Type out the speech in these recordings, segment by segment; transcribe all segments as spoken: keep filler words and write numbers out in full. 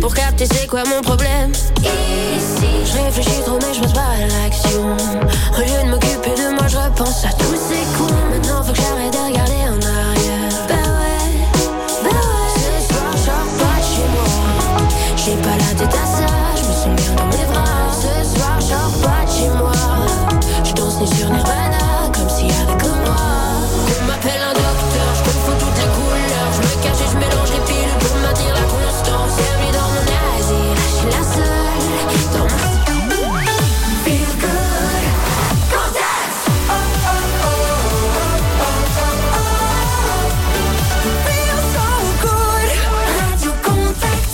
pour capter c'est quoi mon problème. Ici, je réfléchis trop mais je passe pas à l'action. Au lieu de m'occuper de moi, je repense à tous ces cons. Maintenant faut que j'arrête de regarder en arrière. Bah ouais, bah ouais. Ce soir je sors pas de chez moi. J'ai pas la tête à ça, je me sens bien dans mes bras. Ce soir je sors pas de chez moi. Je danse ni sur Nirvana, comme s'il y avait que moi. On m'appelle un docteur, je confonds toutes les couleurs. Je me cache et je mélange les pilules pour maintenir la constance. Bienvenue dans mon asile, je suis la seule dans mon feel good. Contact. Oh oh oh oh oh oh oh. Feel so good. Radio Contact.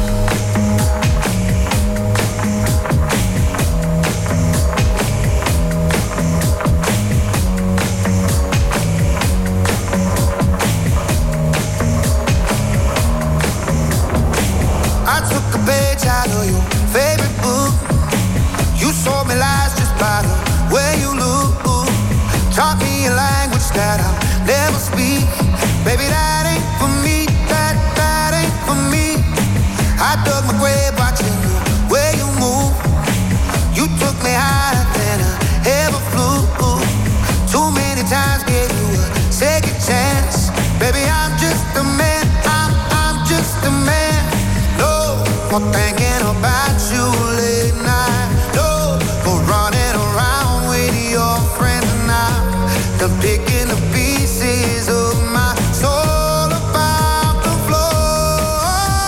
I took a page out of your favorite book. You sold me lies just by the way you look. Taught me a language that I'll never speak. Baby, that ain't for me, that, that ain't for me. I dug my grave watching the way you move. You took me higher than I ever flew. Too many times gave you a second chance. Baby, I'm just a man, I'm, I'm just a man. No more thinking about you late night. No more running around with your friends and I'm done picking the pieces of my soul about the floor.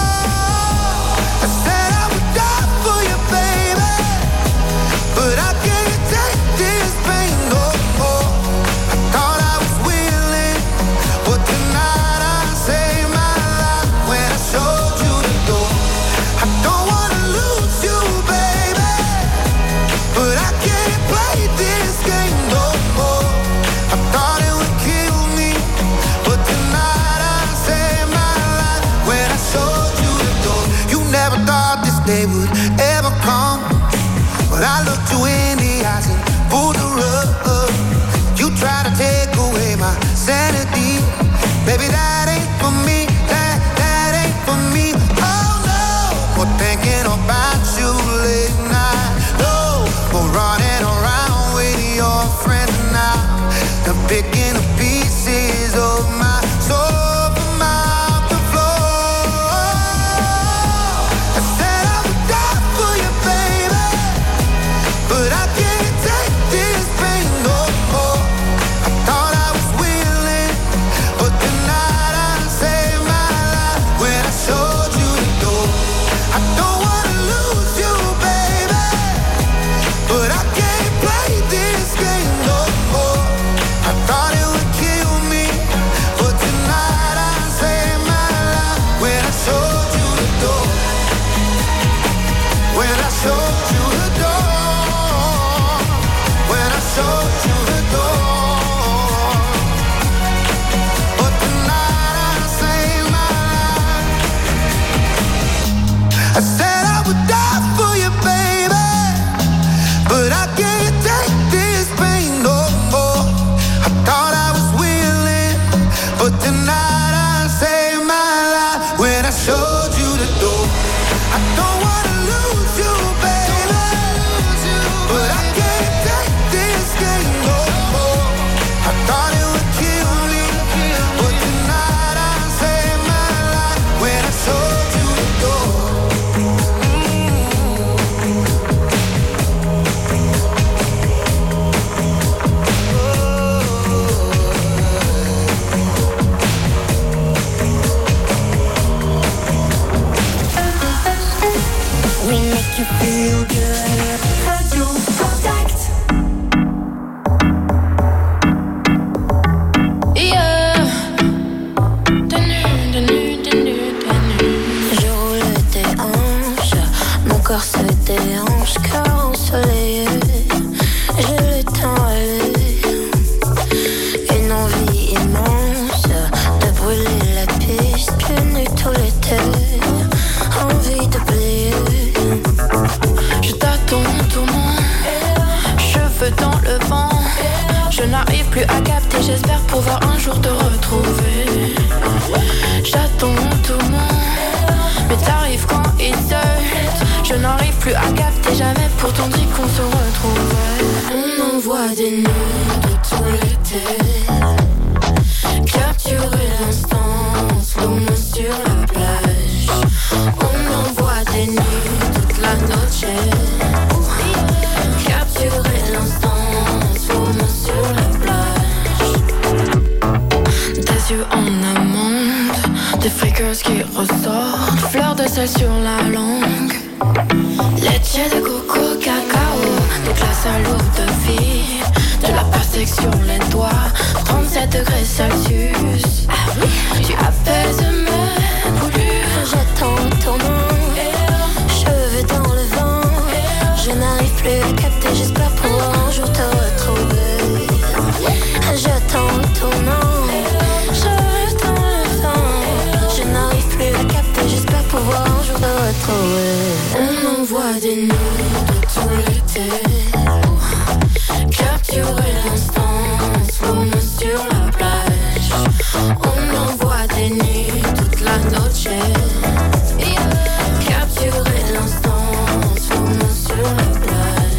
I said I would die for you, baby, but I can't take this pain no more. I thought I was willing, but tonight I saved my life when I showed you the door. I don't wanna lose you, baby, but I can't play this game no more. I thought it would kill me, but tonight I saved my life when I showed you the door. You never thought this day would ever come, but I looked you in the eyes and pulled the rug. You try to take away my sanity, baby, that ain't for me, that, that ain't for me. Oh no, more thinking about you late night. No, more running around with your friends now. I'm picking the pieces of my soul from out the floor. I said I would die for you, baby, but I can't take this pain no more. I thought I was willing, but tonight I saved my life when I showed you the door. I don't wanna lose you, baby, but I can't play this game no more. I thought it would kill me, but tonight I saved my life when I showed you the door. When I showed you the door. When I showed you the door. But tonight I saved my life. I said I would die for you, baby, but I can't take this pain no more. I thought I was willing, but tonight I saved my life when I showed you the door. I don't wanna lose you, baby, but I can't take this game no more. I thought it would kill me, but tonight I saved my life when I showed you the door. We make you feel good. Radio Contact. Yeah. Tenu, tenu, tenu, tenu. Je roule tes hanches, mon corps se déhanche, cœur ensoleillé. J'ai le temps à lui, une envie immense de brûler la piste, pieds nus tout l'été, envie de plier. Je t'attends tournant, cheveux dans le vent. Je n'arrive plus à capter, j'espère pouvoir un jour te retrouver. J'attends tournant, mais t'arrives quand quand il search. Je n'arrive plus à capter jamais, pourtant dit qu'on se retrouvait. On envoie des nudes de tout l'été, capturer l'instant, slow-mo sur la plage. On envoie des nudes toute la noche, capturer l'instant, slow-mo sur la plage. Des yeux en amande, des freakers qui ressortent, fleurs de sel sur la langue, laitier de coco, cacao, des glaces à l'eau de vie, de la pastèque sur les doigts, trente-sept degrés Celsius. Ah oui, tu apaises mes brûlures. J'attends ton nom, cheveux dans le vent. Je n'arrive plus à capter, j'espère pouvoir un jour te retrouver. J'attends ton nom, cheveux dans le vent. Je n'arrive plus à capter, j'espère pouvoir un jour te retrouver. On envoie des nudes de tout l'été, capturer l'instant, slow-mo sur la plage. On envoie des nuits toute la noche, capturer l'instant, slow-mo sur la plage.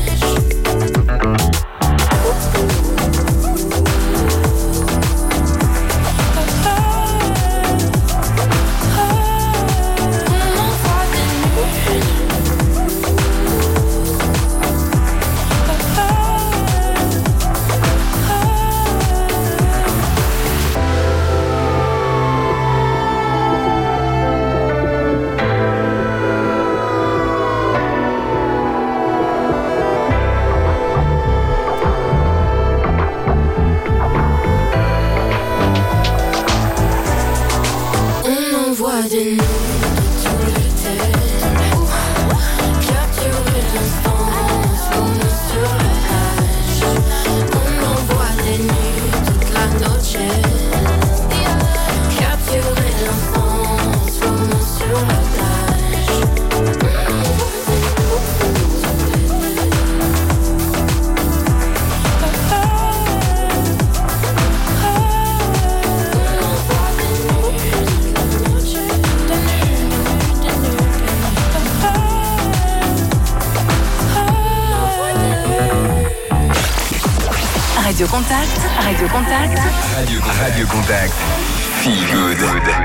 Radio Contact, Radio Contact, Radio, Radio Contact, Feel Good.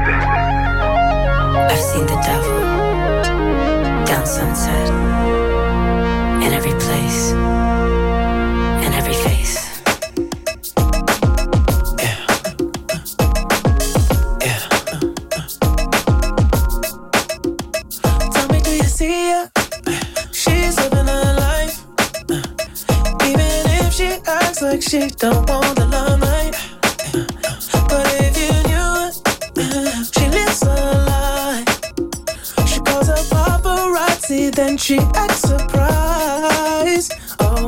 I've seen the devil down Sunset, in every place, in every face. Yeah. Yeah. Tell me, do you see her? She's living her life, even if she acts like she don't want the limelight. But if you knew it, she lives a lie. She calls her paparazzi, then she acts surprised. Oh,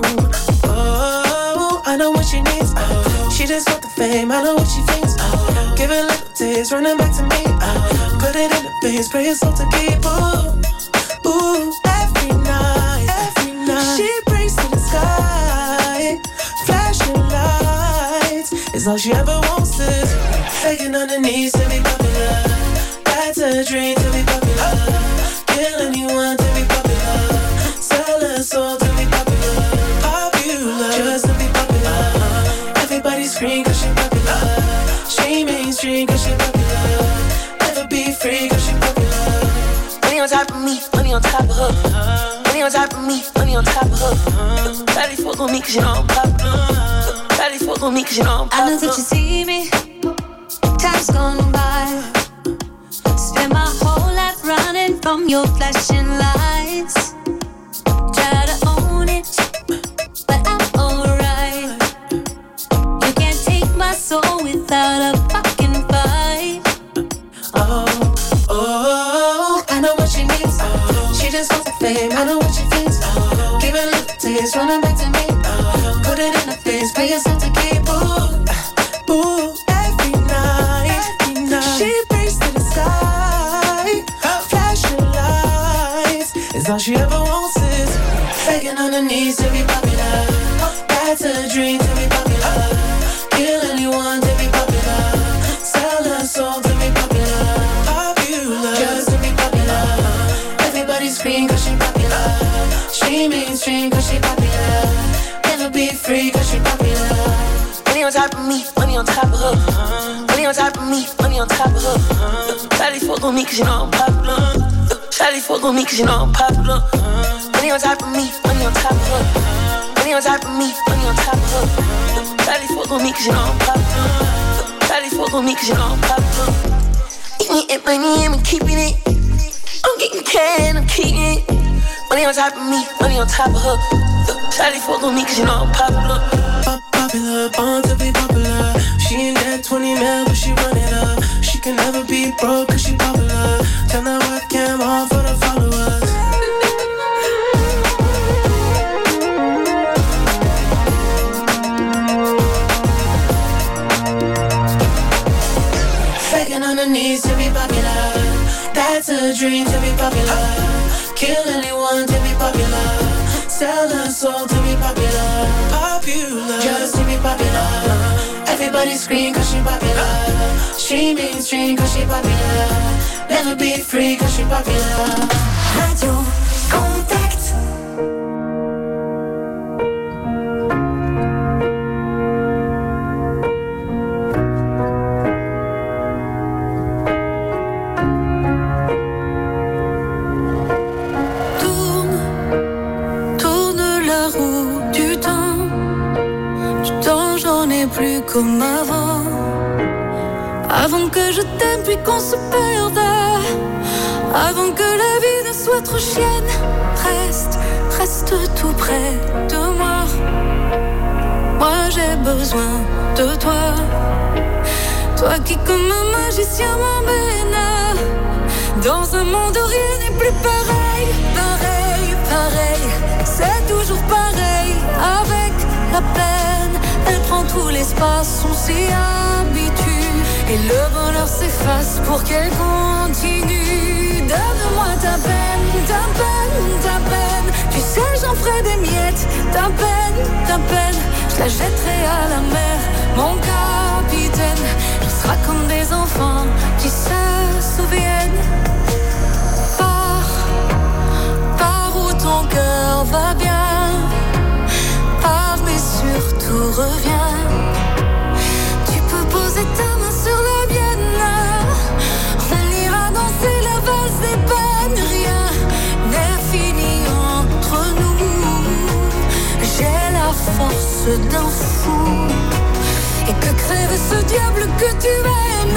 oh, I know what she needs. Oh, she just want the fame, I know what she thinks. Oh, give it little taste, running back to me. Oh, put it in the face, pray it's all to keep. Ooh, ooh, every night, every night she prays to the sky. Flashing lights is all she ever wants is begging on her knees to be popular. That's a dream to be popular. Kill anyone to be popular. Sell her soul to be popular. Popular, just to be popular. Everybody scream cause she popular. She mainstream cause she popular. Never be free cause she popular. Money on top of me, money on top of her. Money on top of me, money on top of her. Daddy fuck on me cause you know I'm popular. Daddy fuck on me cause you know I'm popular. I know that you see me, time's gone by. Spend my whole life running from your flashing lights. Try to own it, but I'm alright. You can't take my soul without a fucking fight. Oh, oh, I know what she needs. Oh, she just wants the fame, I know what she thinks. Oh, give it a little taste, running back to me. Oh, put it in her face, pay yourself to keep. Ooh, ooh, every night, every night she prays to the sky. Flashing lights is all she ever wants is begging on her knees to be popular. That's a dream to be popular. Kill anyone to be popular. Sell her soul to be popular. Popular, just to be popular. screen cause she popular. She mainstream cause she popular. Never be free cause she popular. Money on top of me, money on top of her. Money on top of me, money on top of her. Shawty fuck on me cause you know I'm popular. Shawty fuck on me cause you know I'm popular. Money on top of me, money on top of her. Money on top of me, money on top of her. Shawty fuck on me cause you know I'm popular. Shawty fuck on me cause you know I'm popular. Eating it, money, and I'm keeping it. I'm getting cash, I'm keeping it. Money on top of me, money on top of her. Shawty fuck on me cause you know I'm popular. Pop popular, born to be popular. She ain't that twenty mil, but she run it up. She can never be broke cause she popular. Turn that webcam on for the followers. Faking on the knees to be popular. That's a dream to be popular. Kill anyone to be popular. Sell her soul to be popular. Popular, just to be popular. Everybody scream cause she popular. She mainstream cause she popular. Never be free cause she popular. Radio Contact. Plus comme avant, avant que je t'aime puis qu'on se perde, avant que la vie ne soit trop chienne. Reste, reste tout près de moi. Moi j'ai besoin de toi, toi qui comme un magicien m'emmène dans un monde où rien n'est plus pareil, pareil, pareil. C'est toujours pareil avec la peine. Elle prend tout l'espace, on s'y habitue. Et le bonheur s'efface pour qu'elle continue. Donne-moi ta peine, ta peine, ta peine. Tu sais j'en ferai des miettes. Ta peine, ta peine, je la jetterai à la mer. Mon capitaine, on sera comme des enfants qui se souviennent. Pars, pars où ton cœur va bien. Pars mais surtout reviens. Tu peux poser ta main sur la mienne. On ira danser la valse des peines. Rien n'est fini entre nous. J'ai la force d'un fou. Et que crève ce diable que tu aimes.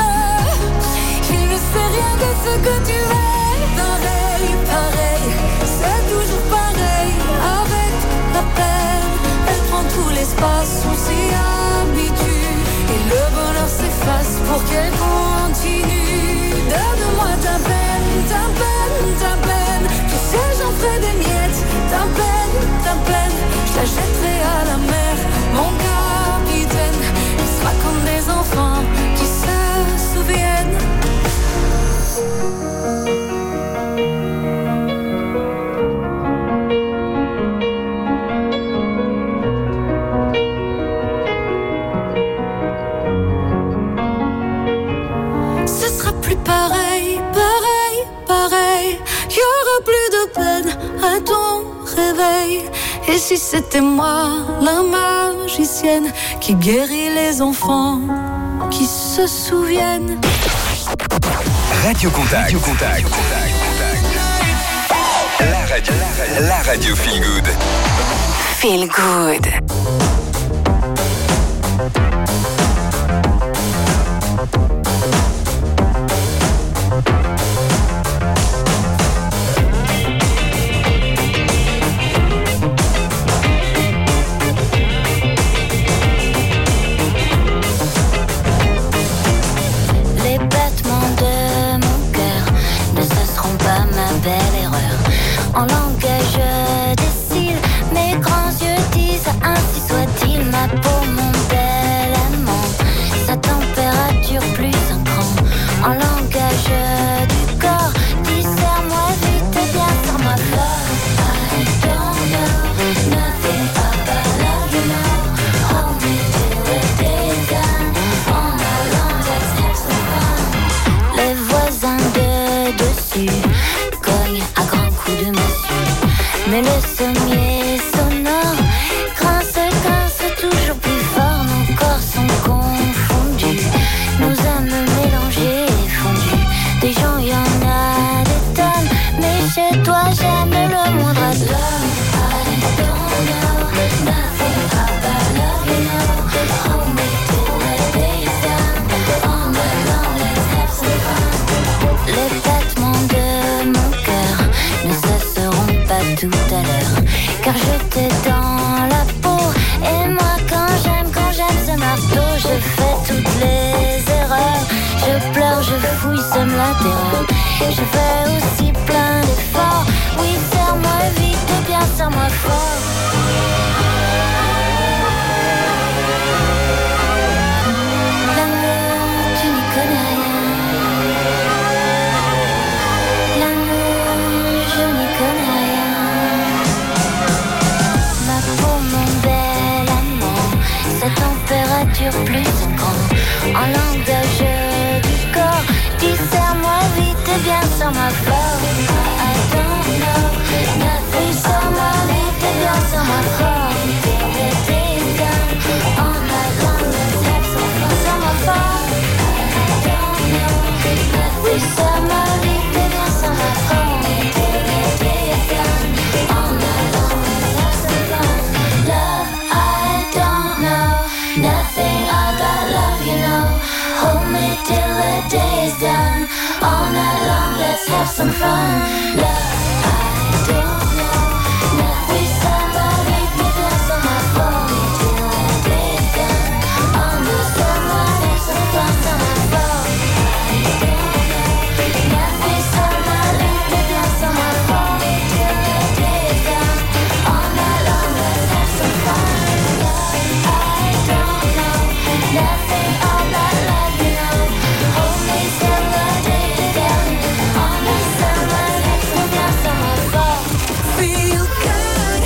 Il ne sait rien de ce que tu es. Pareil, pareil, c'est toujours pareil avec la peine. Elle prend tout l'espace, on s'y habitue. Et le bonheur s'efface pour qu'elle continue. Donne-moi ta peine, ta peine, ta peine. Tu sais j'en ferai des miettes. Ta peine, ta peine, je la jetterai à la mer. Mon capitaine, on sera comme des enfants qui se souviennent. Pareil, pareil, pareil. Y'aura plus de peine à ton réveil. Et si c'était moi, la magicienne, qui guérit les enfants, qui se souviennent. Radio Contact. Radio Contact. La radio, la radio feel good. Feel good. En langage décile, mes grands yeux disent ainsi soit-il. Ma peau, mon bel amant, sa température plus un cran. En langage du corps, dis serre-moi vite et bien serre-moi fort. I don't know nothing about love, you know. Hold me till the day's done. On a long, let's have some fun. Les voisins de dessus cognent à grands coups de main. Mais le sommier sonore grince, grince toujours plus fort. Nos corps sont confondus, nos âmes mélangées et fondues. Des gens, y en a des tonnes, mais chez toi jamais le moindre atome. I don't know nothing about love, you know. Hold me till the day is done. All night long, let's have some fun. Les battements de mon cœur ne cesseront pas tout à l'heure, car je t'ai dans la peau. Et moi quand j'aime, quand j'aime ce marteau, je fais toutes les erreurs. Je pleure, je fouille, sème la terreur. Je fais aussi plein d'efforts. Oui, serre-moi vite et bien serre-moi fort. L'amour, tu n'y connais rien. L'amour, je n'y connais rien. Ma peau, mon bel amant, sa température plus cinquante. En langage du corps, dis serre-moi vite et bien serre-moi fort. I don't know nothing, serre-moi vite et bien serre-moi fort. The day is done, all night long, let's have some fun. Serre-moi fort. I don't know nothing, serre-moi vite et bien serre-moi fort. The day is done, all night long, let's have some fun. Love, I don't know nothing about love, you know. Hold me till the day is done. All night long, let's have some fun. Love, I don't know nothing. Somebody give us some more phone till the day is done. All night long, let's have some fun. Some phone. I don't know nothing. Somebody give us some more phone till the day is done. All night long, let's have some fun. Love, I don't know nothing about love, you know. Hold me till the day is done. All night summer, let's move down somewhere far. Feel good.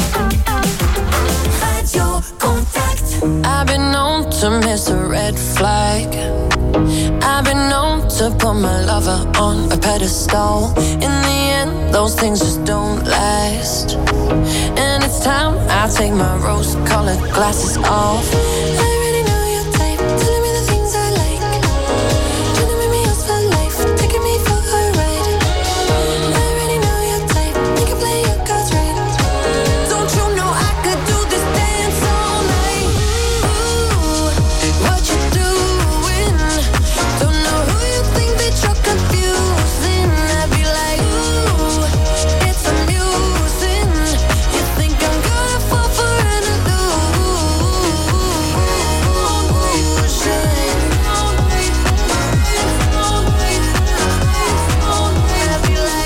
Radio Contact. I've been known to miss a red flag. I've been known to put my lover on a pedestal. In the end, those things just don't last. And it's time I take my rose-colored glasses off. I already know your type, telling me the things I like. Trying to make me yours for life, taking me for a ride. I already know your type, you can play your cards right. Don't you know I could do this dance all night? Ooh, what you doing? Don't know who you think that you're confusing. I'd be like, ooh, it's amusing. You think I'm gonna fall for an illusion? I'd be like,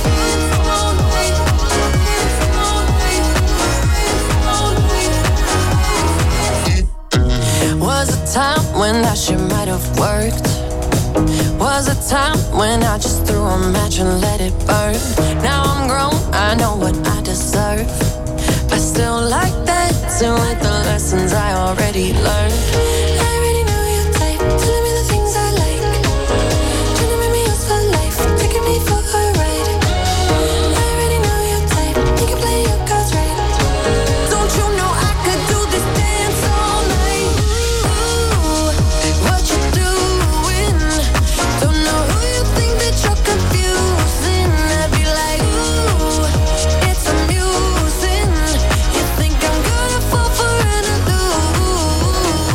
was a time when that shit might have worked. Was a time when I just threw a match and let it burn. Now I'm grown, I know what I deserve. I still like dancing with the lessons I already learned. I already know your type, telling me the things I like. Trying to make me yours for life, taking me for a ride. I already know your type, you can play your cards right. Don't you know I could do this dance all night? Ooh, what you doing? Don't know who you think that you're confusing. I'd be like, ooh, it's amusing. You think I'm gonna fall for an illusion?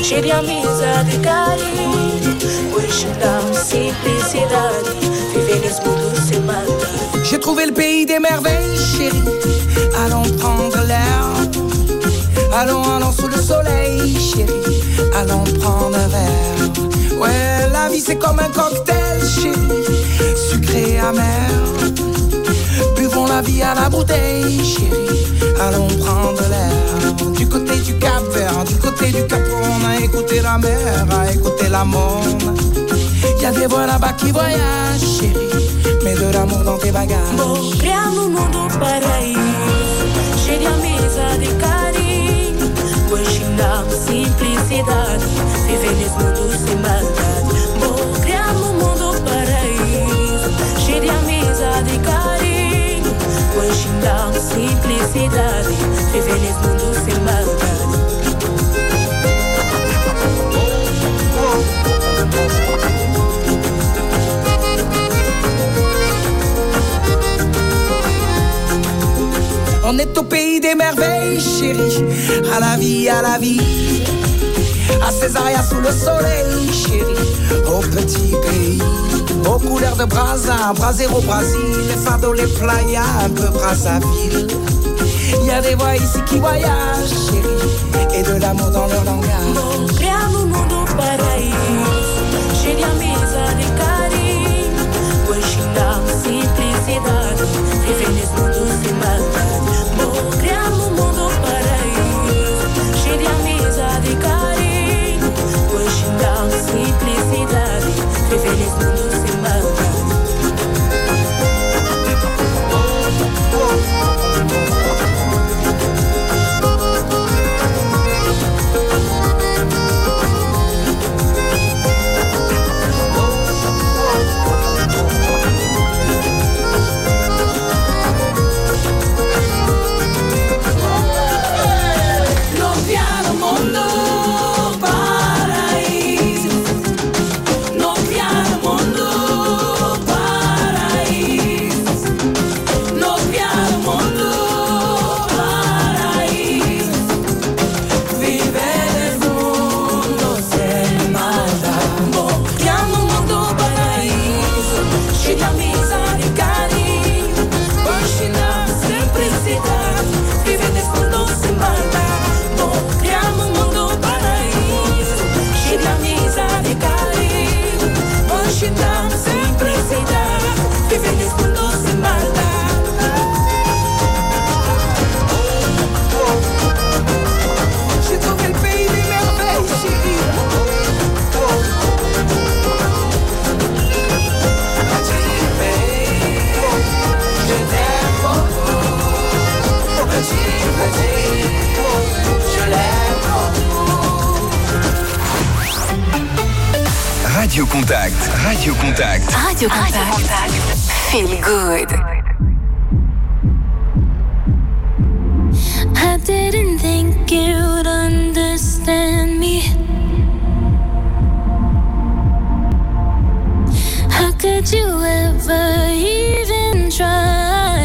cheio de amizade e carinho. Hoje dá simplicidade, viver nesse mundo sem maldade. J'ai trouvé le pays des merveilles, chérie. Allons prendre l'air. Allons, allons sous le soleil, chérie. Allons prendre un verre. Ouais, la vie c'est comme un cocktail, chérie. Sucré et amer. Buvons la vie à la bouteille, chérie. Allons prendre l'air. Du côté du Cap Vert, du côté du Cap, on a écouté la mer, a écouté la monde. Y'a des voix là-bas qui voyagent, chérie. Mets de l'amour dans tes bagages. Vou criar no mundo paraíso, cheio de amizade e carinho. Vou ensinar simplicidade, viver nesse mundo sem maldade. Vou criar no mundo paraíso, cheio de amizade e carinho. Vou ensinar simplicidade, viver nesse mundo sem maldade. On est au pays des merveilles, chérie. À la vie, à la vie. À Césaria sous le soleil, chérie. Au petit pays. Aux couleurs de Brazza, Brasero, Brésil. Les fardeaux, les playas, un peu Brazzaville. Y'a des voix ici qui voyagent, chérie. Et de l'amour dans leur langage. Vou criar no mundo paraíso, cheio de amizade e carinho. Vou ensinar simplicidade, viver nesse mundo sem maldade. Vou criar no mundo paraíso, cheio de amizade e carinho. Vou ensinar simplicidade, viver nesse mundo sem maldade. Radio Contact, Radio Contact. Radio Contact. Feel good. I didn't think you'd understand me. How could you ever even try?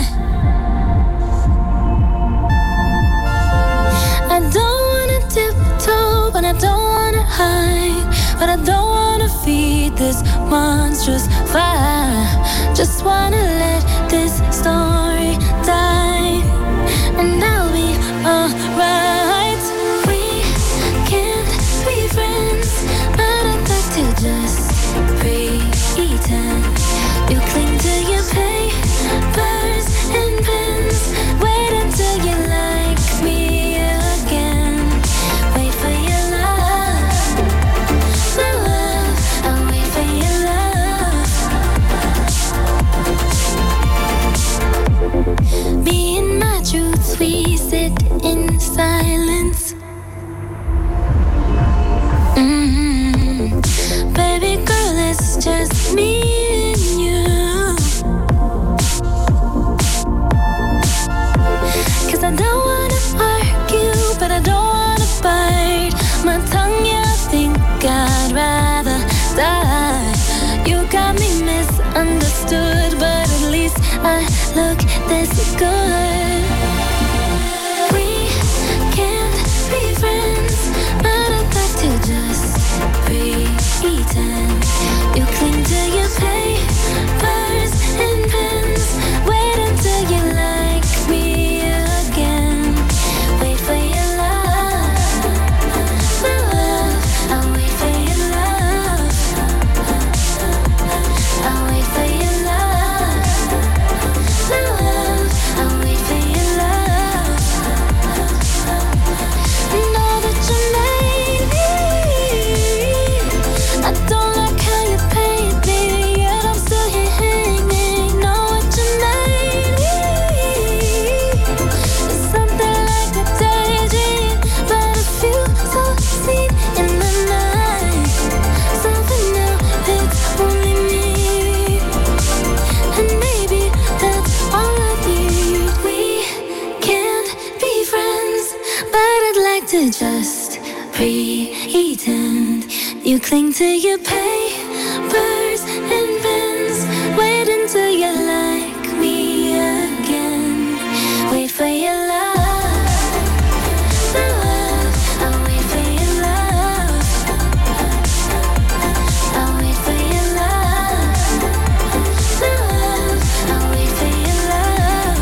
I don't wanna tiptoe, but I don't wanna hide, but I don't wanna feed this monstrous fire. Just wanna let this story die, and I'll be alright. We can't be friends, but I'd like to just pretend. You cling to your papers and pens. Wait until you like me again. Wait for your love, my love. I'll wait for your love. Me and my truth, we sit in silence. Mm-hmm. Baby girl, it's just me and you. 'Cause I don't wanna argue, but I don't wanna bite my tongue. Yeah, I think I'd rather die. You got me misunderstood, but at least I look this good. We can't be friends, but I'd like to just to just pretend. You cling to your papers and pens. Wait until you like me again. Wait for your love. I'll wait for your love. I'll wait for your love. I'll wait for your love.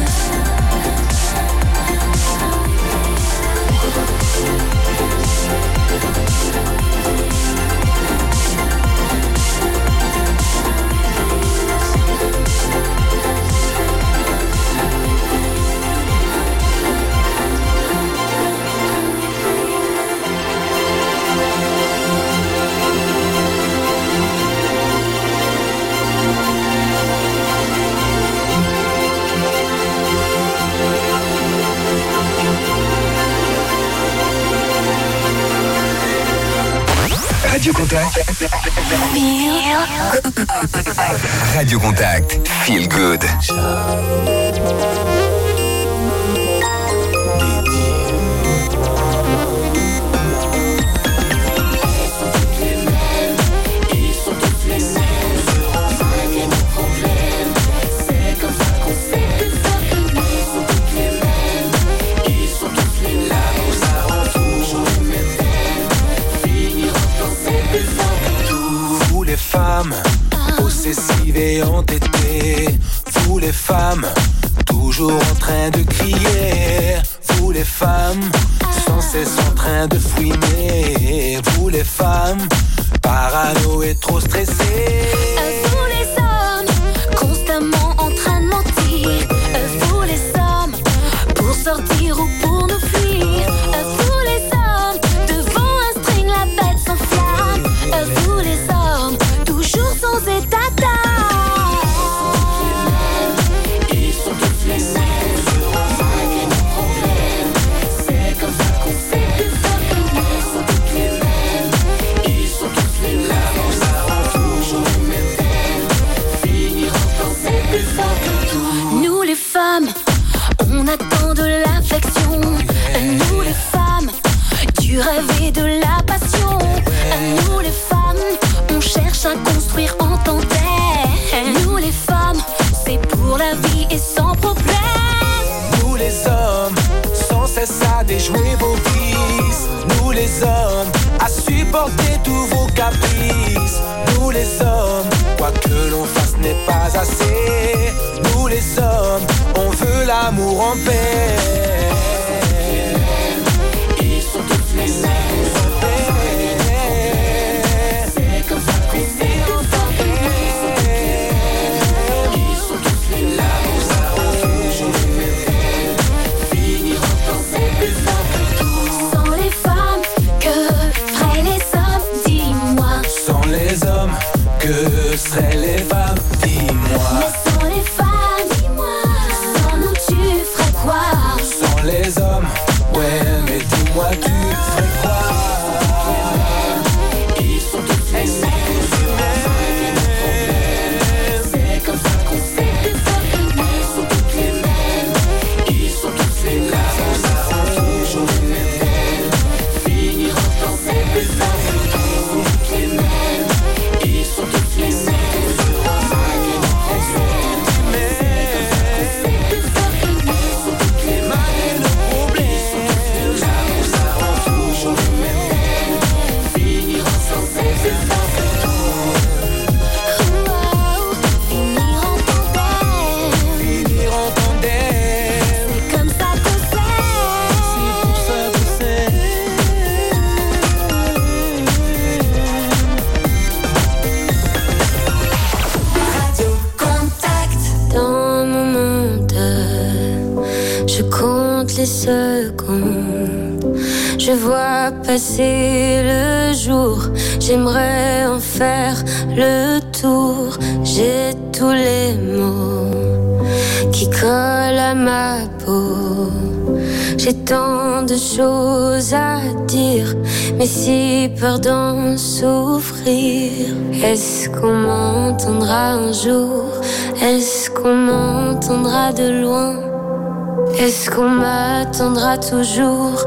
Radio Contact. Radio Contact. Feel good. Femmes possessives et entêtées, vous les femmes toujours en train de crier, vous les femmes sans cesse en train de fouiner, vous les femmes parano et trop stressées, Vous les hommes constamment en train de mentir, vous les hommes pour sortir ou pour nous fuir, vous les hommes devant un string la bête s'enflamme, vous les hommes toujours sans état d'âme. Ils sont tous les mêmes, c'est nos problèmes, c'est comme ça qu'on fait des hommes. Ils sont tous les mêmes, ils sont tous les mêmes, ça rend toujours les mêmes thèmes, finir en danser des hommes. Nous les femmes, on attend de l'affection, nous les femmes, du rêve et de la passion, nous les femmes, on cherche à construire en tandem. Nous les femmes, c'est pour la vie et sans problème. nous les hommes sans cesse à déjouer vos vices, nous les hommes à supporter tous vos caprices, nous les hommes, quoi que l'on fasse n'est pas assez, nous les hommes, on veut l'amour en paix. Ils sont tous les mêmes. C'est comme ça qu'on fait des hommes. Ils sont tous les mêmes. Ça rend toujours les mêmes thèmes, finir en danser des hommes. Sans les femmes, que feraient les hommes, dis-moi. Sans les hommes, que seraient les femmes, dis-moi. Mais sans les femmes, dis-moi. Sans nous, tu ferais quoi? Sans les hommes, ouais, mais dis-moi, tu ferais quoi? Ils sont tous les mêmes. C'est comme ça qu'on fait des hommes. Ils sont tous les mêmes. Ils sont tous les mêmes. Ça rend toujours les mêmes thèmes, finir en danser des hommes. Ils sont tous les mêmes. Ils sont tous les mêmes. Les secondes, je vois passer le jour, j'aimerais en faire le tour, j'ai tous les mots qui collent à ma peau, j'ai tant de choses à dire, mais si peur d'en souffrir. Est-ce qu'on m'entendra un jour? Est-ce qu'on m'entendra de loin? Est-ce qu'on m'attendra toujours?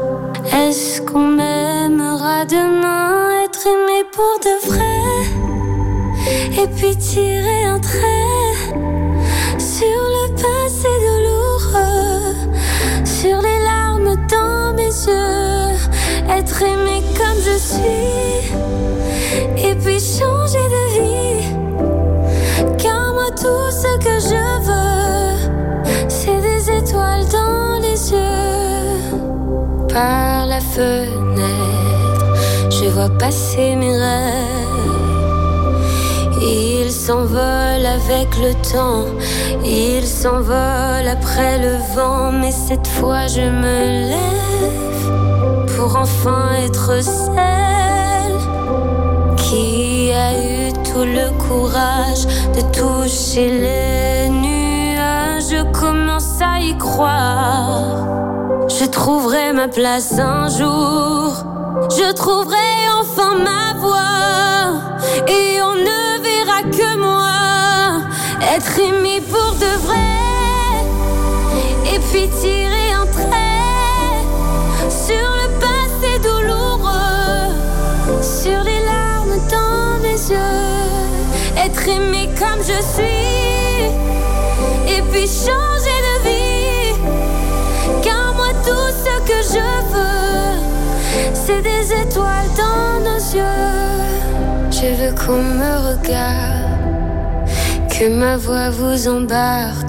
Est-ce qu'on m'aimera demain? Être aimé pour de vrai, et puis tirer un trait sur le passé douloureux, sur les larmes dans mes yeux. Être aimé comme je suis, et puis changer de vie. Car moi tout ce que je veux, c'est des étoiles dans les yeux. Par la fenêtre, je vois passer mes rêves. Ils s'envolent avec le temps, ils s'envolent après le vent. Mais cette fois je me lève pour enfin être celle qui a eu tout le courage de toucher les nuages. Je commence à y croire, je trouverai ma place un jour. Je trouverai enfin ma voix, et on ne verra que moi. Être aimé pour de vrai, et puis tirer un trait sur le passé douloureux, sur les larmes dans mes yeux. Être aimé comme je suis, et puis changer de vie. Car moi tout ce que je veux, c'est des étoiles dans nos yeux. Je veux qu'on me regarde, que ma voix vous embarque.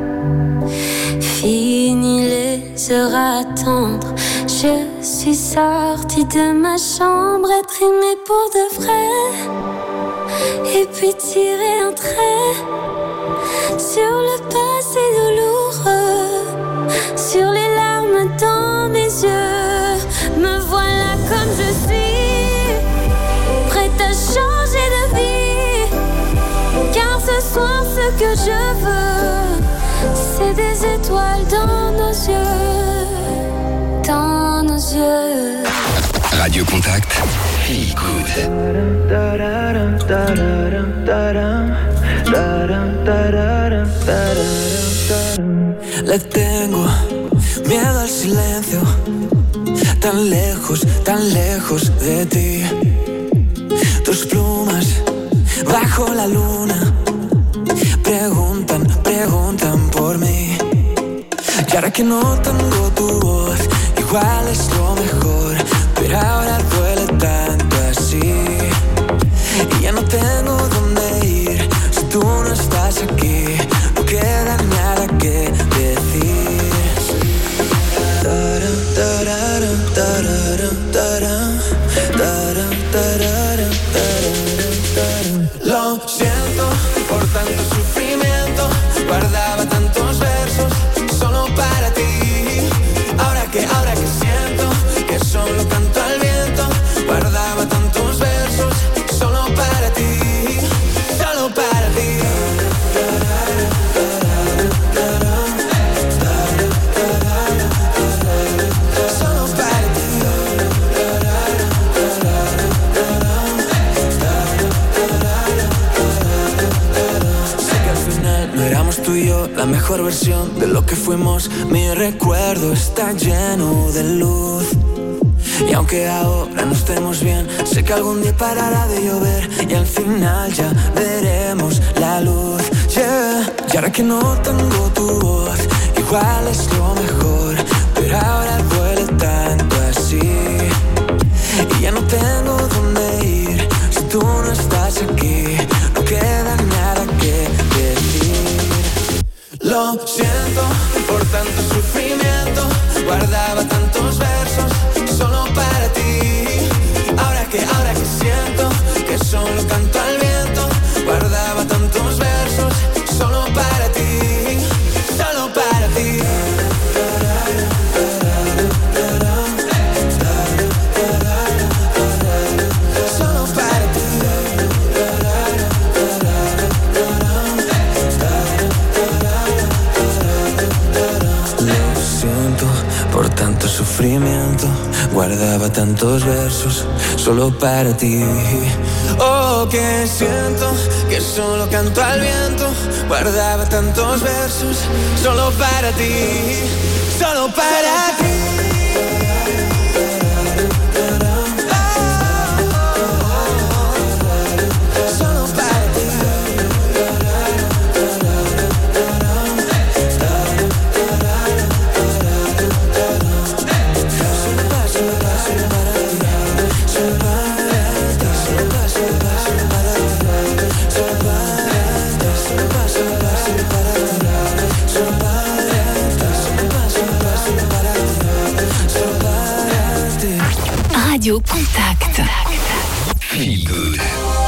Fini les heures à attendre, je suis sortie de ma chambre. Être aimée pour de vrai, et puis tirer un trait sur le passé douloureux, sur les larmes dans mes yeux. Me voilà comme je suis, prête à changer de vie. Car ce soir ce que je veux, c'est des étoiles dans nos yeux, dans nos yeux. Radio Contact, Feel Good. Le tengo miedo al silencio, tan lejos, tan lejos de ti. Tus plumas bajo la luna preguntan, preguntan por mí. Y ahora que no tengo tu voz, igual es lo mejor, pero ahora duele tanto así. Y ya no tengo dónde ir si tú no estás aquí. No queda nada que decir. Taran, tararan, tararan, taran, taran, tararan, tararan, taran. Lo siento por tanto sufrimiento, guardaba tantos versos solo para ti. Ahora que, ahora que siento que solo canto al viento, guardaba tantos versos solo para ti, solo para ti. Solo para ti. Sé que al final no éramos tú y yo la mejor versión de lo que fuimos. Mi recuerdo está lleno de luz. Y aunque ahora no estemos bien, sé que algún día parará de llover y al final ya veremos la luz, yeah. Y ahora que no tengo tu voz, igual es lo mejor, pero ahora duele tanto así. Y ya no tengo dónde ir si tú no estás aquí. No queda nada que decir. Lo siento por tanto sufrimiento, guardaba tantos versos solo para ti. Ahora que, ahora que siento que solo canto al viento, guardaba tantos versos solo para ti, solo para ti. Solo para ti. Lo siento por tanto sufrimiento, guardaba tantos versos solo para ti. Oh, que siento que solo canto al viento, guardaba tantos versos solo para ti, solo para ti. Radio Contact. Feel good.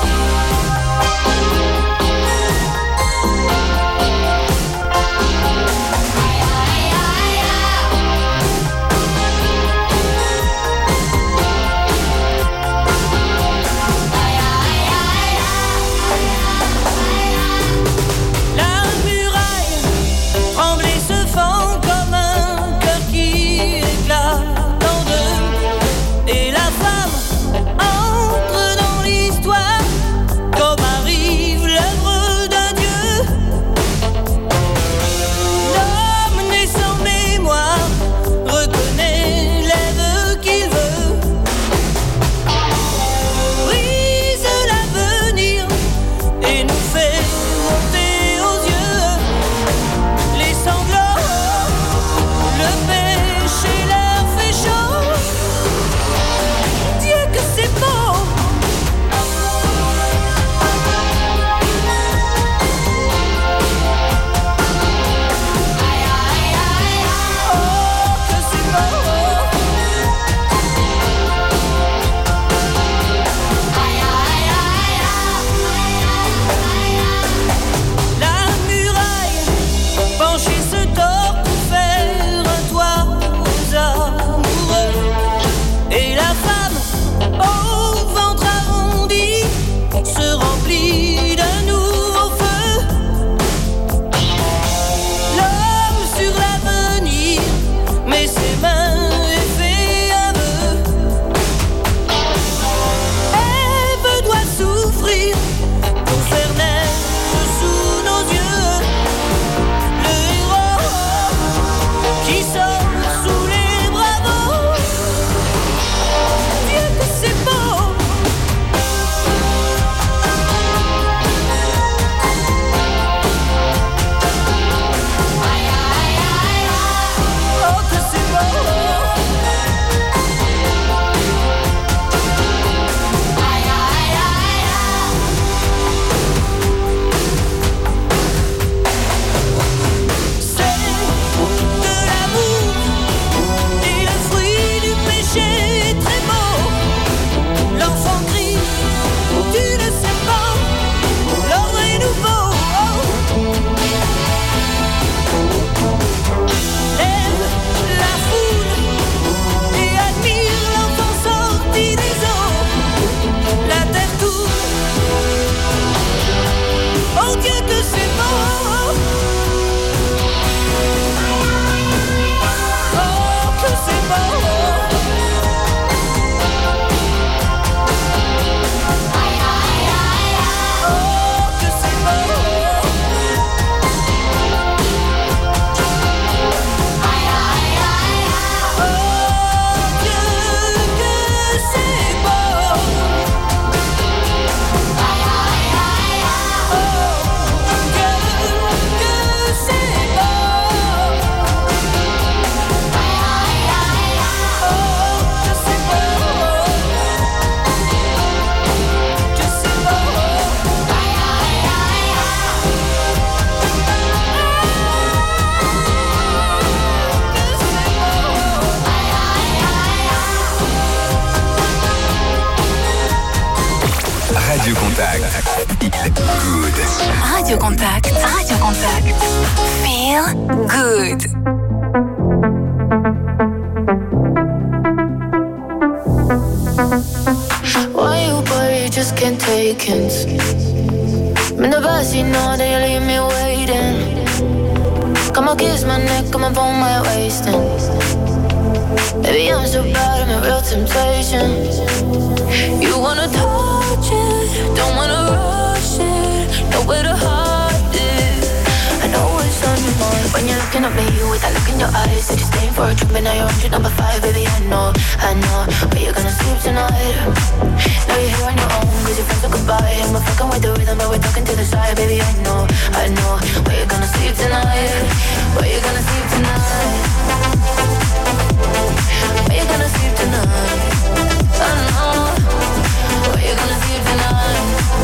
Radio Contact. Feel good. Radio Contact. Radio Contact. Feel good. Why you worry, just can't take hints. In the bus, you know that you leave me waiting. Come on, kiss my neck, come on, pull my waist in. Baby, I'm so bad, I'm a real temptation. You wanna touch it, don't wanna rush it. Nowhere to hide it. I know it's on your mind when you're looking at me with that look in your eyes. Said you're staying for a drink, but now you're on to number five. Baby, I know, I know, where you're gonna sleep tonight. Now you're here on your own, cause your friends are goodbye. And we're fucking with the rhythm, but we're talking to the side. Baby, I know, I know, where you're gonna sleep tonight. Where you're gonna sleep tonight. Where you gonna sleep tonight? I know. Where you gonna sleep tonight?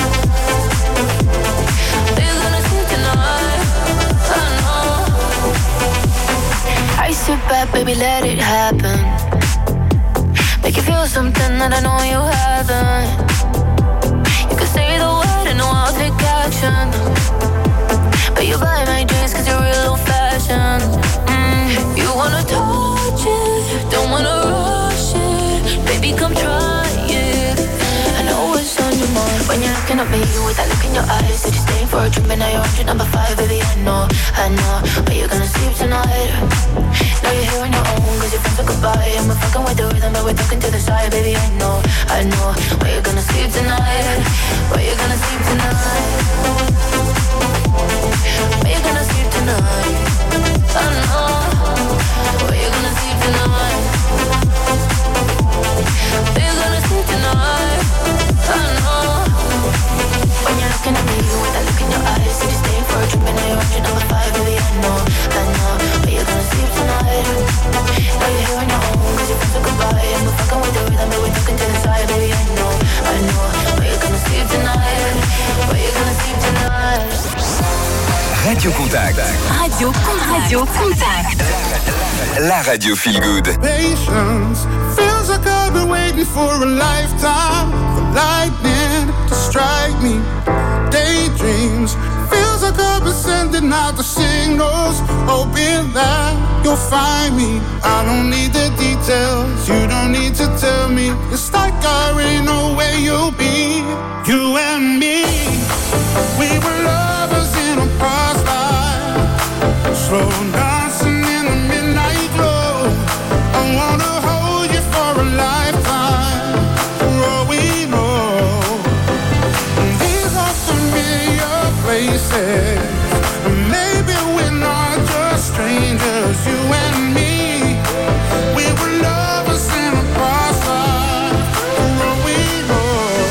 Where you gonna sleep tonight? I know. I sit back, baby, let it happen. Make you feel something that I know you haven't. You can say the word and I'll take action. But you buy my dreams cause you're real old fashioned. mm. You wanna touch it, don't wanna rush it. Baby, come try it. I know it's on your mind. When you're looking at me with that look in your eyes, said you're staying for a drink, but now you're on your number five. Baby, I know, I know, but you're gonna sleep tonight. Now you're here on your own, cause your friends are goodbye. And we're fucking with the rhythm, but we're talking to the side. Baby, I know, I know, but you're gonna sleep tonight. But you're gonna sleep tonight. But you're gonna sleep tonight. I know, but you're gonna sleep tonight. But you're gonna sleep tonight. I know. When you're looking at me with that look in your eyes, said you're staying for a drink, but now you're on your number five. Baby, I know, I know, but you're gonna sleep tonight. Now you're here on your own, cause your friends are goodbye. And we're fucking with the rhythm, but we're talking to the side. Baby, I know, I know, but you're gonna sleep tonight. But you're gonna sleep tonight. Radio Contact. Radio Contact. Radio Contact. La radio feel good. Patience feels like I've been waiting for a lifetime for lightning to strike me. Daydreams feels like I've been sending out the signals, hoping that you'll find me. I don't need the details, you don't need to tell me. It's like I already know where you'll be. You and me, we were lovers in a past life, slow dancing in the midnight glow. I wanna hold you for a lifetime, for all we know. These are familiar places, maybe we're not just strangers. You and me, we were lovers in a past life, for all we know.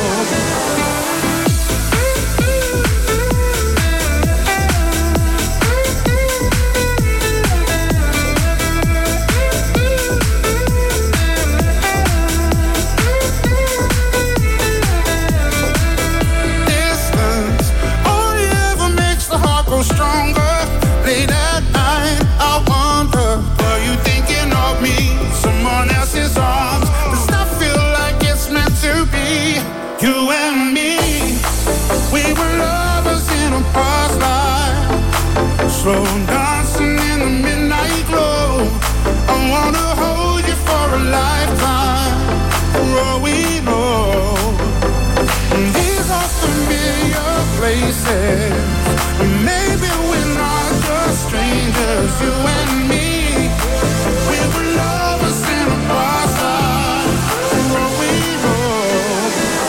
Stronger. Late at night, I wonder, are you thinking of me? Someone else's arms. Does that feel like it's meant to be? You and me, we were lovers in a past life, slow dancing in the midnight glow. I wanna hold you for a lifetime, for all we know. These are familiar places, maybe we're not just strangers. You and me, we were lovers in a past life, for all we know.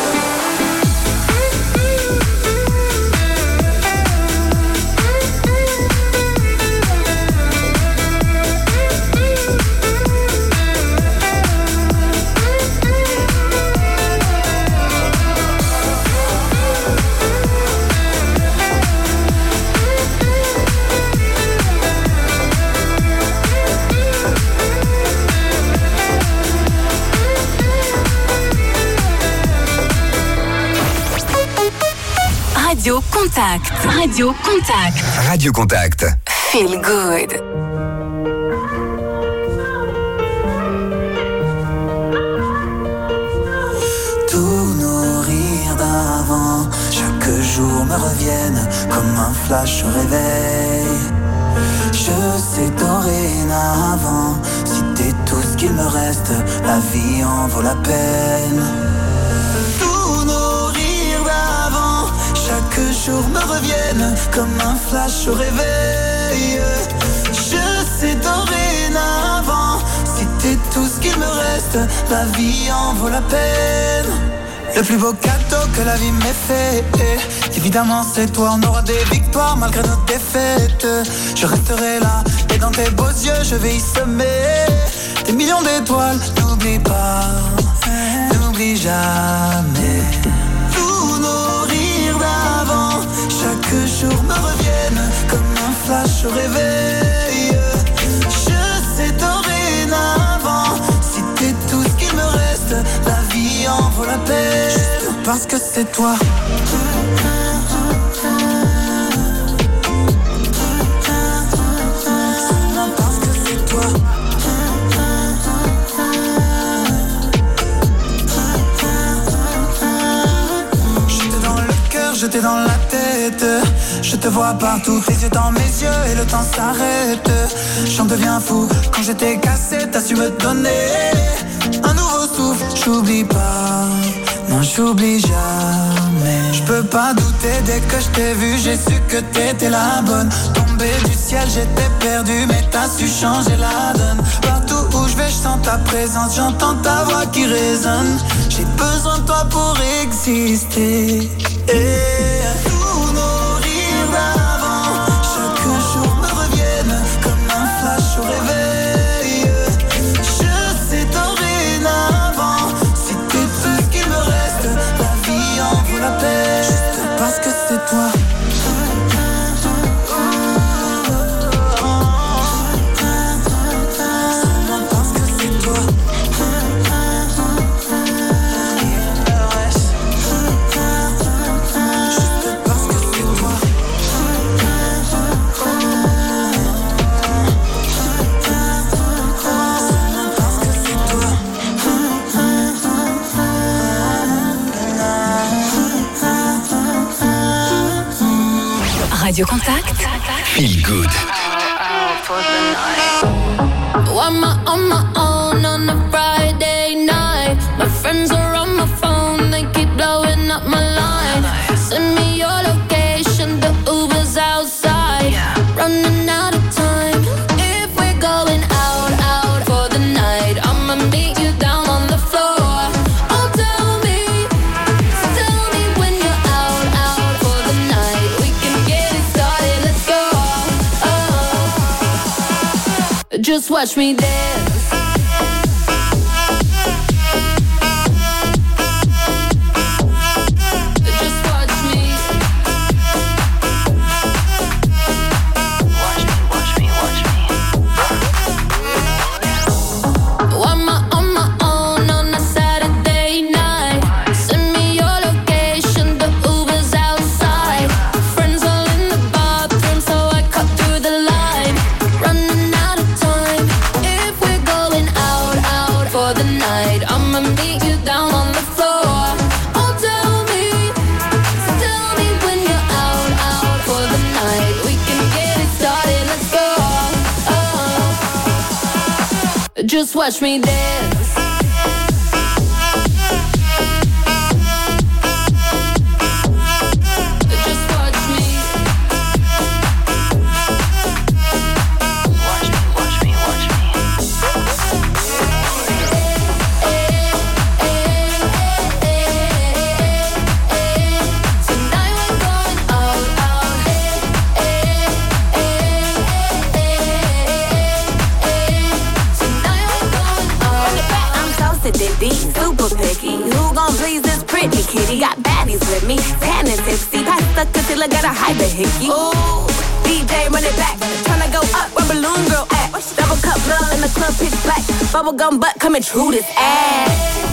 Radio Contact. Radio Contact. Radio Contact. Feel good. Tous nos rires d'avant, chaque jour me reviennent comme un flash au réveil. Je sais dorénavant, si t'es tout ce qu'il me reste, la vie en vaut la peine. Tous nos rires d'avant, chaque jour me reviennent comme un flash au réveil. Je sais dorénavant, si t'es tout ce qu'il me reste, la vie en vaut la peine. Le plus beau cadeau que la vie m'ait fait, évidemment c'est toi. On aura des victoires malgré nos défaites. Je resterai là et dans tes beaux yeux je vais y semer des millions d'étoiles. N'oublie pas, n'oublie jamais. Tous nos rires d'avant, chaque jour me reviennent comme un flash au réveil. Je sais dorénavant, si t'es tout ce qu'il me reste, la vie en vaut la peine. Parce que c'est toi. Parce que c'est toi. t'es dans la tête. Je te vois partout, tes yeux dans mes yeux et le temps s'arrête. J'en deviens fou, quand j'étais cassé, t'as su me donner un nouveau souffle. J'oublie pas, non j'oublie jamais. Je peux pas douter, dès que je t'ai vu, j'ai su que t'étais la bonne. Tombé du ciel, j'étais perdu, mais t'as su changer la donne. Partout où je vais, je sens ta présence, j'entends ta voix qui résonne. J'ai besoin de toi pour exister. Et à tous nos rires d'avant, chaque jour me reviennent comme un flash au réveil. Je sais dorénavant, si t'es tout ce qu'il me reste, la vie en vaut la peine. Juste parce que c'est toi. Radio Contact. Feel good. Why am I on my own on a Friday night? My friends are on my phone, they keep blowing up my line. Send me your location, the Uber's outside. Running out of time. If we're going out, out for the night, I'ma meet you down on the floor. Oh, tell me, tell me when you're out, out for the night. We can get it started, let's go. Oh. Just watch me dance. Just watch me dance. Super picky. Who gon' please this pretty kitty? Got baddies with me, tan and tipsy. Pass the concealer, got a hyper hickey. Ooh, D J run it back. Tryna go up where Balloon Girl at. Double cup love in the club, pitch black. Bubblegum butt coming true this ass.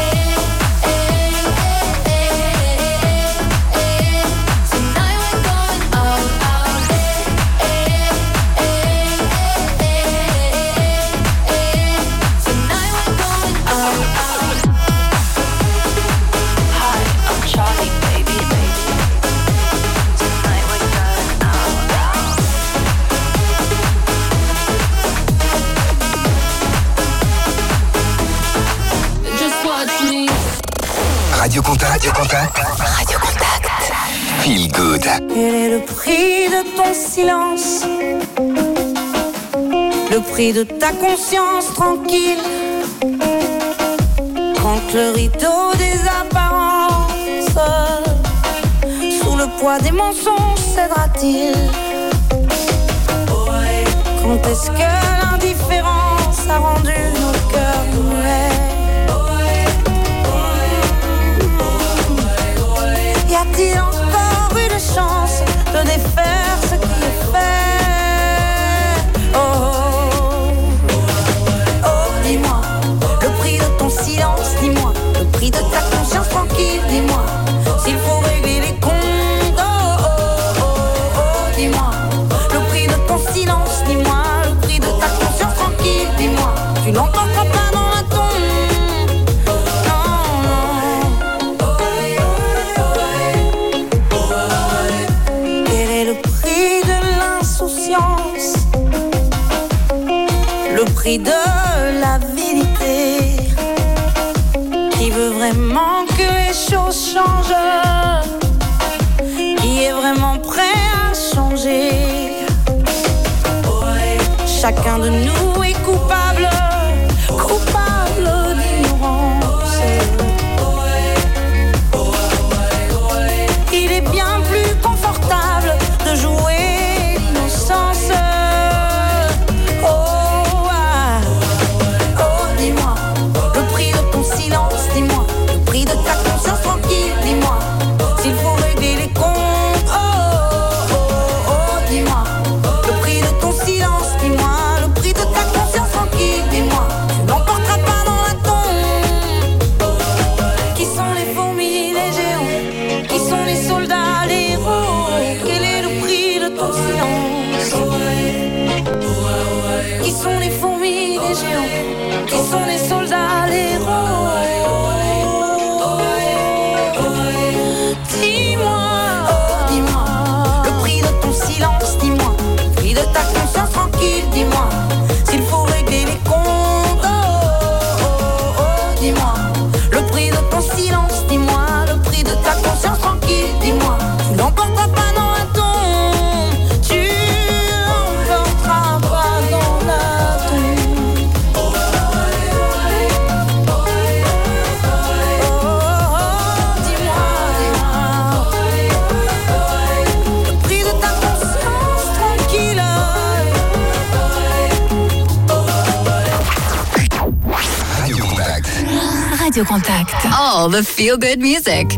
Radio Contact. Radio Contact. Radio Contact. Feel good. Quel est le prix de ton silence? Le prix de ta conscience tranquille? Quand le rideau des apparences, sous le poids des mensonges, cédera-t-il? Quand est-ce que l'indifférence a rendu nos cœurs muets? Y a-t-il encore une chance de défaire ce qui est fait? Oh, oh, oh, dis-moi, le prix de ton silence, dis-moi, le prix de ta conscience tranquille, dis-moi, s'il faut régler les comptes, oh, oh, oh, oh, dis-moi, le prix de ton silence, dis-moi, le prix de ta conscience tranquille, dis-moi, tu n'entendras pas dans la tombe. le prix de la vérité. Qui veut vraiment que les choses changent? Qui est vraiment prêt à changer? Chacun de nous est coupable, coupable d'ignorance. Il est bien plus confortable de jouer l'innocence. Oh, ah. Oh, dis-moi, le prix de ton silence, dis-moi, le prix de ta conscience tranquille, dis-moi, s'il faut régler les comptes. Oh, oh, oh, oh, dis-moi, le prix de ton silence, dis-moi, le prix de ta conscience tranquille, dis-moi, tu n'emporteras pas dans la tombe. Qui sont les fourmis, les géants? Qui sont les soldats, les héros? Quel est le prix de ton silence? Qui sont les fourmis, les géants? Qui sont les soldats, les héros? Dis-moi, oh, dis-moi, le prix de ton silence, dis-moi, le prix de ta conscience tranquille, dis-moi, s'il faut régler les comptes. Oh, oh, oh, dis-moi, le prix de ton silence, dis-moi, le prix de ta conscience tranquille, dis-moi, tu n'emporteras pas dans la tombe, tu n'emporteras pas dans la tombe. Oh, oh, dis-moi, dis-moi, le prix de ta conscience tranquille. Radio Contact. Radio Contact. All the feel-good music.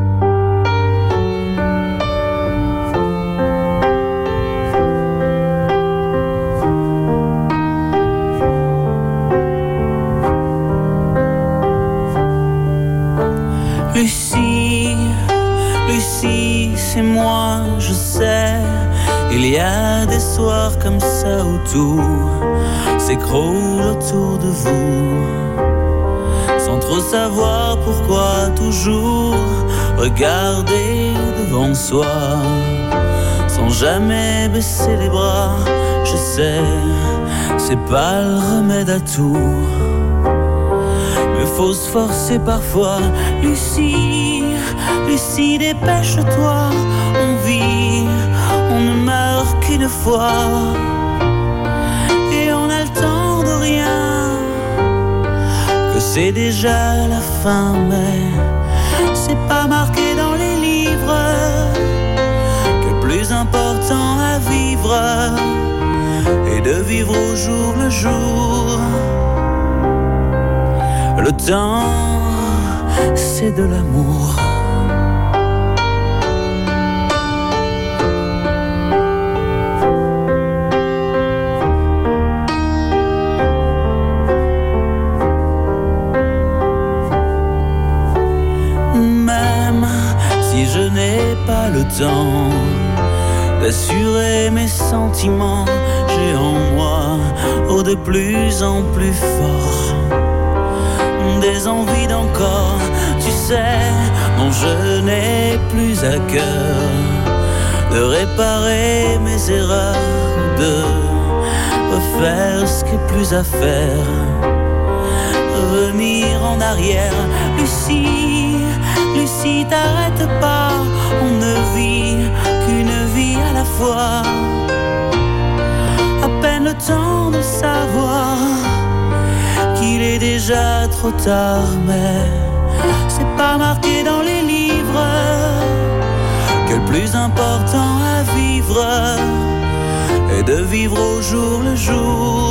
Lucie, Lucie, c'est moi, je sais. Il y a des soirs comme ça où tout s'écroule autour de vous. Sans trop savoir pourquoi, toujours regarder devant soi. Sans jamais baisser les bras, je sais, c'est pas le remède à tout. Mais faut se forcer parfois. Lucie, Lucie, dépêche-toi. On vit, on ne meurt qu'une fois. Et on a le temps de rien, que c'est déjà la fin. Mais c'est pas marqué dans les livres que le plus important à vivre est de vivre au jour le jour. Le temps, c'est de l'amour. Même si je n'ai pas le temps d'assurer mes sentiments, j'ai en moi, oh, de plus en plus fort, des envies d'encore, tu sais, dont je n'ai plus à cœur de réparer mes erreurs, de refaire ce qui est plus à faire, revenir en arrière. Lucie, Lucie, t'arrête pas, on ne vit qu'une vie à la fois. À peine le temps de savoir qu'il est déjà trop tard, mais c'est pas marqué dans les livres que le plus important à vivre est de vivre au jour le jour.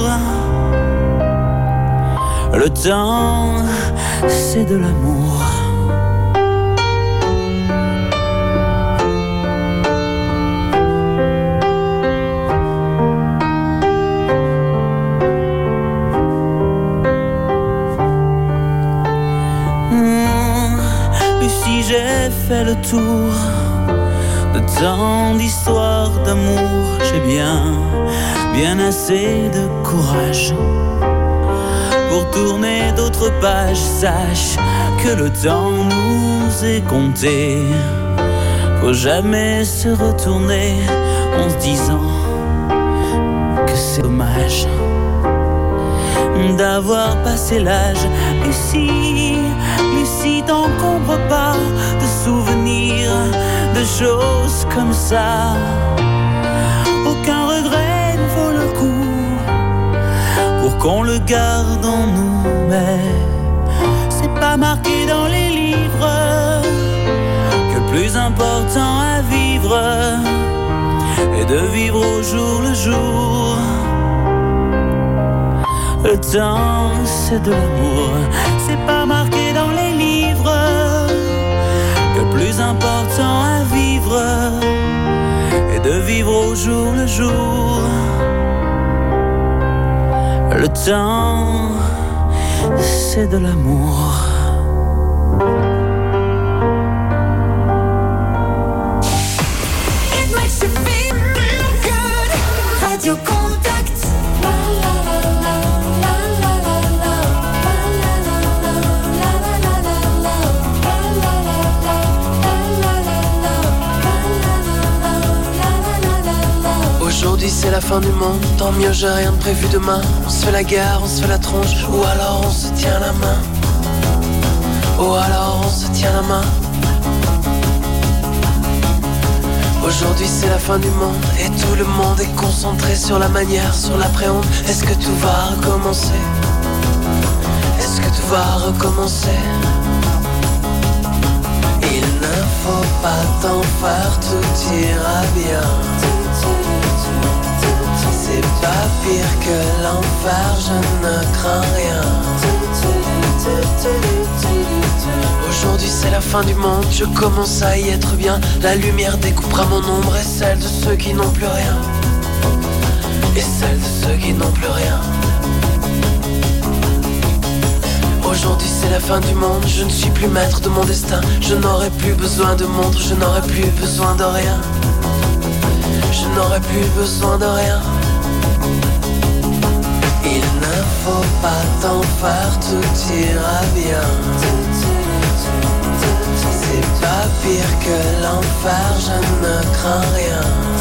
Le temps, c'est de l'amour. J'ai fait le tour de tant d'histoires d'amour. J'ai bien, bien assez de courage pour tourner d'autres pages. Sache que le temps nous est compté. Faut jamais se retourner en se disant que c'est dommage. avoir passé l'âge. Lucie, Lucie, t'encombre pas de souvenirs, de choses comme ça. Aucun regret ne vaut le coup pour qu'on le garde en nous. Mais c'est pas marqué dans les livres que le plus important à vivre est de vivre au jour le jour. Le temps, c'est de l'amour. C'est pas marqué dans les livres que le plus important à vivre est de vivre au jour le jour. Le temps, c'est de l'amour. It makes you feel real good. Radio Contact. Aujourd'hui c'est la fin du monde, tant mieux j'ai rien de prévu demain. On se fait la guerre, on se fait la tronche, ou alors on se tient la main. Ou alors on se tient la main. Aujourd'hui c'est la fin du monde et tout le monde est concentré sur la manière, sur l'après-honte. Est-ce que tout va recommencer? Est-ce que tout va recommencer? Il ne faut pas t'en faire, tout ira bien. C'est pas pire que l'enfer, je ne crains rien. Aujourd'hui c'est la fin du monde, je commence à y être bien. La lumière découpera mon ombre et celle de ceux qui n'ont plus rien. Et celle de ceux qui n'ont plus rien. Aujourd'hui c'est la fin du monde, je ne suis plus maître de mon destin. Je n'aurai plus besoin de montre, je n'aurai plus besoin de rien. Je n'aurai plus besoin de rien. Il ne faut pas t'en faire, tout ira bien. C'est pas pire que l'enfer, je ne crains rien.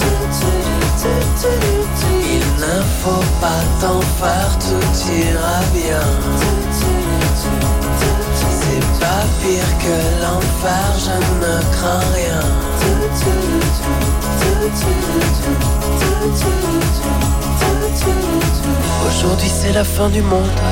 Il ne faut pas t'en faire, tout ira bien. C'est pas pire que l'enfer, je ne crains rien. Aujourd'hui c'est la fin du monde,